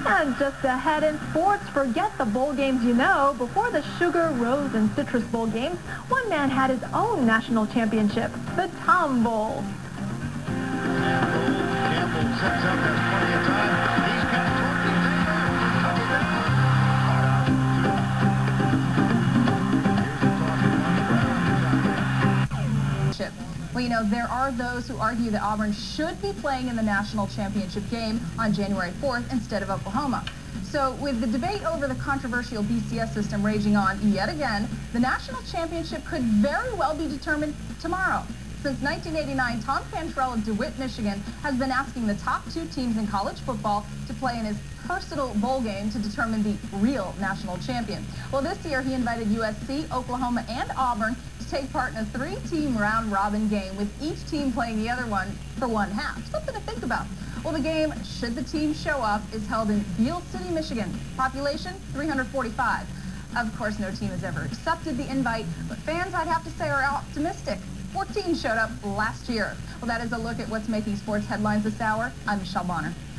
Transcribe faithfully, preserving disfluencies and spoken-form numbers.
And just ahead in sports, forget the bowl games you know. Before the Sugar, Rose, and Citrus Bowl games, one man had his own national championship, the Tom Bowl. Campbell sets up, has plenty of time. He's got Torrey Taylor. Well, you know, there are those who argue that Auburn should be playing in the national championship game on January fourth instead of Oklahoma. So with the debate over the controversial B C S system raging on yet again, the national championship could very well be determined tomorrow. Since nineteen eighty-nine, Tom Cantrell of DeWitt, Michigan, has been asking the top two teams in college football to play in his personal bowl game to determine the real national champion. Well, this year he invited U S C, Oklahoma, and Auburn to take part in a three-team round-robin game, with each team playing the other one for one half. Something to think about. Well, the game, should the team show up, is held in Beale City, Michigan. Population, three hundred forty-five. Of course, no team has ever accepted the invite, but fans, I'd have to say, are optimistic. fourteen showed up last year. Well, that is a look at what's making sports headlines this hour. I'm Michelle Bonner.